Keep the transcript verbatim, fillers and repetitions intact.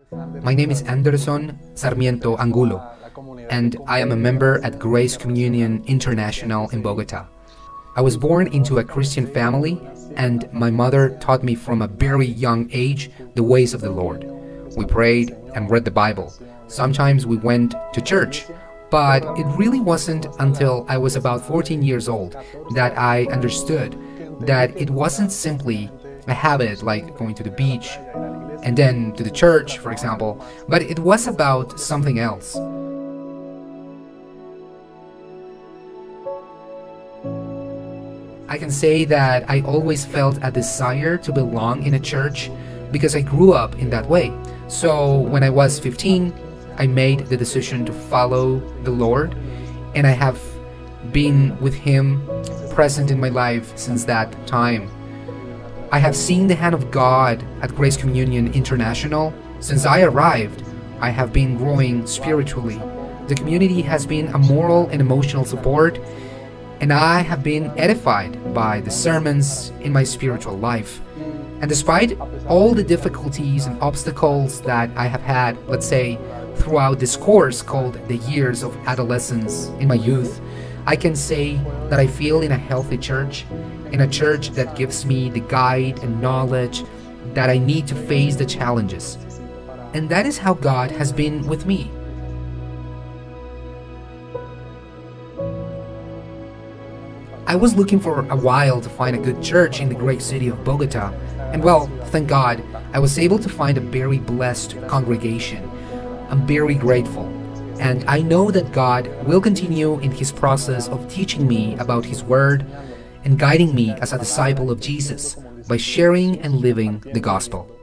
My name is Anderson Sarmiento Angulo, and I am a member at Grace Communion International in Bogota. I was born into a Christian family, and my mother taught me from a very young age the ways of the Lord. We prayed and read the Bible. Sometimes we went to church, but it really wasn't until I was about fourteen years old that I understood that it wasn't simply a habit like going to the beach and then to the church, for example, but it was about something else. I can say that I always felt a desire to belong in a church because I grew up in that way. So when I was fifteen, I made the decision to follow the Lord, and I have been with Him present in my life since that time. I have seen the hand of God at Grace Communion International. Since I arrived, I have been growing spiritually. The community has been a moral and emotional support, and I have been edified by the sermons in my spiritual life. And despite all the difficulties and obstacles that I have had, let's say, throughout this course called the years of adolescence in my youth, I can say that I feel in a healthy church, in a church that gives me the guide and knowledge that I need to face the challenges. And that is how God has been with me. I was looking for a while to find a good church in the great city of Bogota, and well, thank God, I was able to find a very blessed congregation. I'm very grateful, and I know that God will continue in His process of teaching me about His Word and guiding me as a disciple of Jesus by sharing and living the gospel.